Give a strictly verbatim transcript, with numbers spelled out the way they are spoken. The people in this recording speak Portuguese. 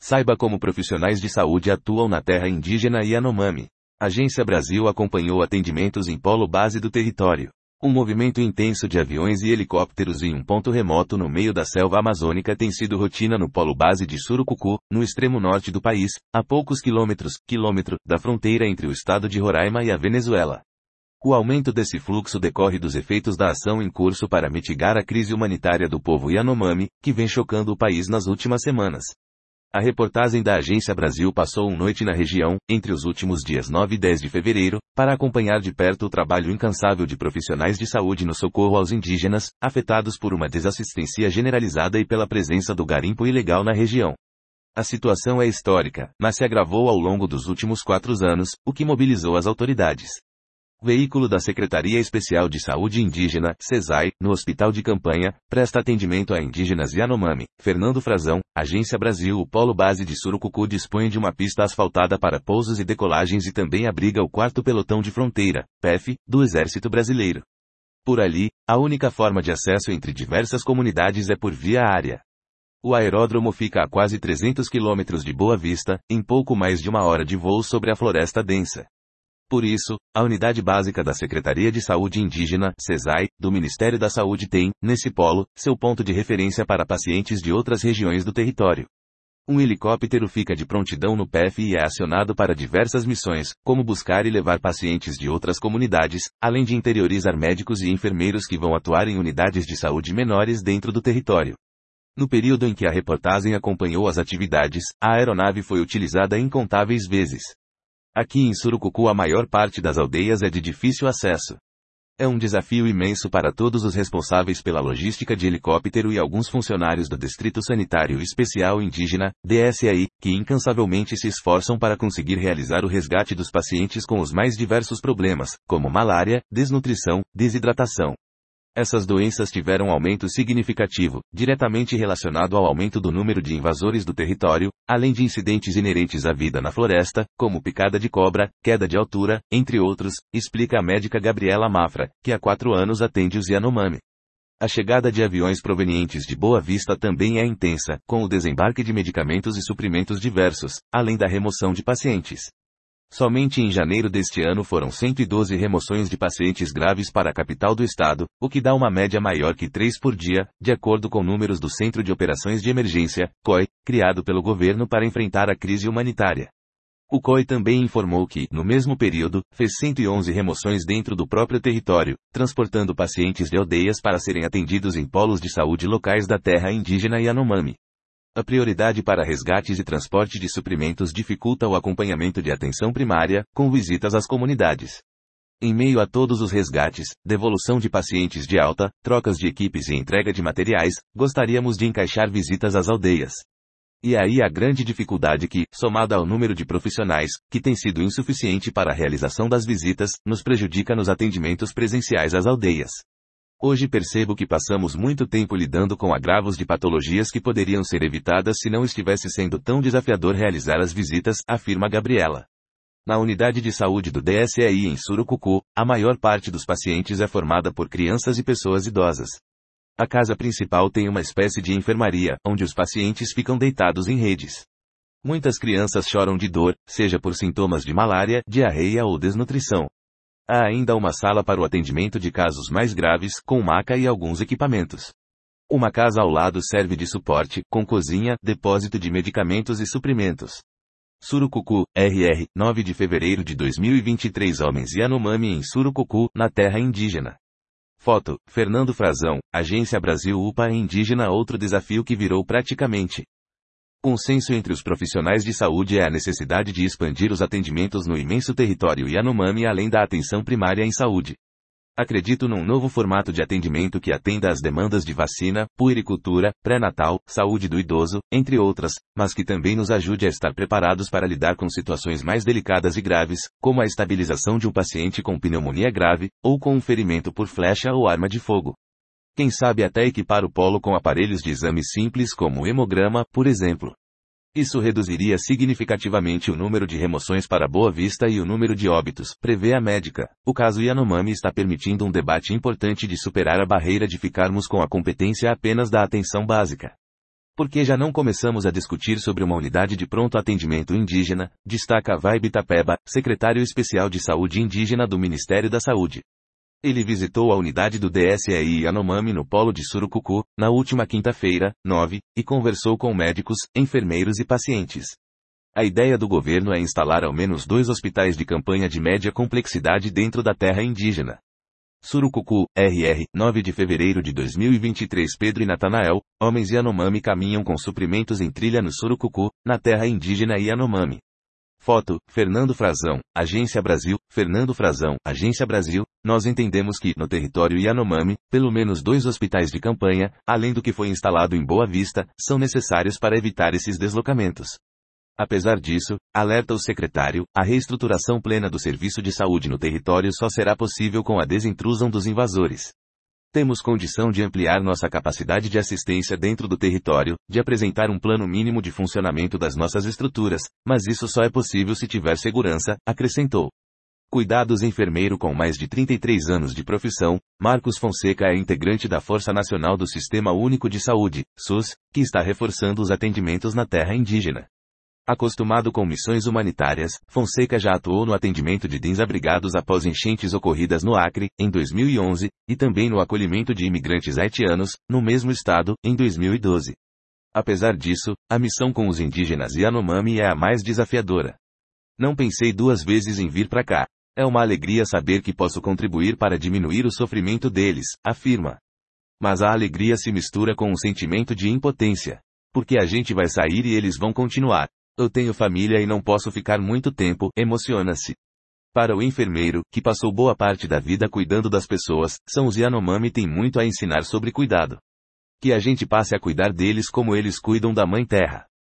Saiba como profissionais de saúde atuam na terra indígena Yanomami. Agência Brasil acompanhou atendimentos em polo base do território. Um movimento intenso de aviões e helicópteros em um ponto remoto no meio da selva amazônica tem sido rotina no polo base de Surucucu, no extremo norte do país, a poucos quilômetros, quilômetro, da fronteira entre o estado de Roraima e a Venezuela. O aumento desse fluxo decorre dos efeitos da ação em curso para mitigar a crise humanitária do povo Yanomami, que vem chocando o país nas últimas semanas. A reportagem da Agência Brasil passou uma noite na região, entre os últimos dias nove e dez de fevereiro, para acompanhar de perto o trabalho incansável de profissionais de saúde no socorro aos indígenas, afetados por uma desassistência generalizada e pela presença do garimpo ilegal na região. A situação é histórica, mas se agravou ao longo dos últimos quatro anos, o que mobilizou as autoridades. Veículo da Secretaria Especial de Saúde Indígena, SESAI, no Hospital de Campanha, presta atendimento a indígenas Yanomami. Fernando Frazão, Agência Brasil. O polo base de Surucucu dispõe de uma pista asfaltada para pousos e decolagens e também abriga o quarto pelotão de fronteira, P E F, do Exército Brasileiro. Por ali, a única forma de acesso entre diversas comunidades é por via aérea. O aeródromo fica a quase trezentos quilômetros de Boa Vista, em pouco mais de uma hora de voo sobre a floresta densa. Por isso, a Unidade Básica da Secretaria de Saúde Indígena, SESAI, do Ministério da Saúde tem, nesse polo, seu ponto de referência para pacientes de outras regiões do território. Um helicóptero fica de prontidão no P E F e é acionado para diversas missões, como buscar e levar pacientes de outras comunidades, além de interiorizar médicos e enfermeiros que vão atuar em unidades de saúde menores dentro do território. No período em que a reportagem acompanhou as atividades, a aeronave foi utilizada incontáveis vezes. Aqui em Surucucu a maior parte das aldeias é de difícil acesso. É um desafio imenso para todos os responsáveis pela logística de helicóptero e alguns funcionários do Distrito Sanitário Especial Indígena, D S I, que incansavelmente se esforçam para conseguir realizar o resgate dos pacientes com os mais diversos problemas, como malária, desnutrição, desidratação. Essas doenças tiveram aumento significativo, diretamente relacionado ao aumento do número de invasores do território, além de incidentes inerentes à vida na floresta, como picada de cobra, queda de altura, entre outros, explica a médica Gabriela Mafra, que há quatro anos atende os Yanomami. A chegada de aviões provenientes de Boa Vista também é intensa, com o desembarque de medicamentos e suprimentos diversos, além da remoção de pacientes. Somente em janeiro deste ano foram cento e doze remoções de pacientes graves para a capital do estado, o que dá uma média maior que três por dia, de acordo com números do Centro de Operações de Emergência, C O I, criado pelo governo para enfrentar a crise humanitária. O C O I também informou que, no mesmo período, fez cento e onze remoções dentro do próprio território, transportando pacientes de aldeias para serem atendidos em polos de saúde locais da terra indígena Yanomami. A prioridade para resgates e transporte de suprimentos dificulta o acompanhamento de atenção primária, com visitas às comunidades. Em meio a todos os resgates, devolução de pacientes de alta, trocas de equipes e entrega de materiais, gostaríamos de encaixar visitas às aldeias. E aí a grande dificuldade que, somada ao número de profissionais, que tem sido insuficiente para a realização das visitas, nos prejudica nos atendimentos presenciais às aldeias. Hoje percebo que passamos muito tempo lidando com agravos de patologias que poderiam ser evitadas se não estivesse sendo tão desafiador realizar as visitas, afirma Gabriela. Na unidade de saúde do D S I em Surucucu, a maior parte dos pacientes é formada por crianças e pessoas idosas. A casa principal tem uma espécie de enfermaria, onde os pacientes ficam deitados em redes. Muitas crianças choram de dor, seja por sintomas de malária, diarreia ou desnutrição. Há ainda uma sala para o atendimento de casos mais graves, com maca e alguns equipamentos. Uma casa ao lado serve de suporte, com cozinha, depósito de medicamentos e suprimentos. Surucucu, R R, nove de fevereiro de dois mil e vinte e três Homens Yanomami em Surucucu, na terra indígena. Foto, Fernando Frazão, Agência Brasil U P A Indígena. Outro desafio que virou praticamente consenso entre os profissionais de saúde é a necessidade de expandir os atendimentos no imenso território Yanomami além da atenção primária em saúde. Acredito num novo formato de atendimento que atenda às demandas de vacina, puericultura, pré-natal, saúde do idoso, entre outras, mas que também nos ajude a estar preparados para lidar com situações mais delicadas e graves, como a estabilização de um paciente com pneumonia grave, ou com um ferimento por flecha ou arma de fogo. Quem sabe até equipar o polo com aparelhos de exame simples como o hemograma, por exemplo. Isso reduziria significativamente o número de remoções para Boa Vista e o número de óbitos, prevê a médica. O caso Yanomami está permitindo um debate importante de superar a barreira de ficarmos com a competência apenas da atenção básica. Por que já não começamos a discutir sobre uma unidade de pronto atendimento indígena, destaca Vibe Itapeba, secretário especial de saúde indígena do Ministério da Saúde. Ele visitou a unidade do D S E I Yanomami no polo de Surucucu, na última quinta-feira, nove, e conversou com médicos, enfermeiros e pacientes. A ideia do governo é instalar ao menos dois hospitais de campanha de média complexidade dentro da terra indígena. Surucucu, R R, nove de fevereiro de dois mil e vinte e três. Pedro e Natanael, homens Yanomami caminham com suprimentos em trilha no Surucucu, na terra indígena Yanomami. Foto, Fernando Frazão, Agência Brasil. Fernando Frazão, Agência Brasil. Nós entendemos que, no território Yanomami, pelo menos dois hospitais de campanha, além do que foi instalado em Boa Vista, são necessários para evitar esses deslocamentos. Apesar disso, alerta o secretário, a reestruturação plena do serviço de saúde no território só será possível com a desintrusão dos invasores. Temos condição de ampliar nossa capacidade de assistência dentro do território, de apresentar um plano mínimo de funcionamento das nossas estruturas, mas isso só é possível se tiver segurança, acrescentou. Cuidados enfermeiro com mais de trinta e três anos de profissão, Marcos Fonseca é integrante da Força Nacional do Sistema Único de Saúde, SUS, que está reforçando os atendimentos na terra indígena. Acostumado com missões humanitárias, Fonseca já atuou no atendimento de desabrigados após enchentes ocorridas no Acre, em dois mil e onze, e também no acolhimento de imigrantes haitianos, no mesmo estado, em dois mil e doze. Apesar disso, a missão com os indígenas Yanomami é a mais desafiadora. Não pensei duas vezes em vir para cá. É uma alegria saber que posso contribuir para diminuir o sofrimento deles, afirma. Mas a alegria se mistura com um sentimento de impotência. Porque a gente vai sair e eles vão continuar. Eu tenho família e não posso ficar muito tempo, emociona-se. Para o enfermeiro, que passou boa parte da vida cuidando das pessoas, são os Yanomami têm muito a ensinar sobre cuidado. Que a gente passe a cuidar deles como eles cuidam da Mãe Terra.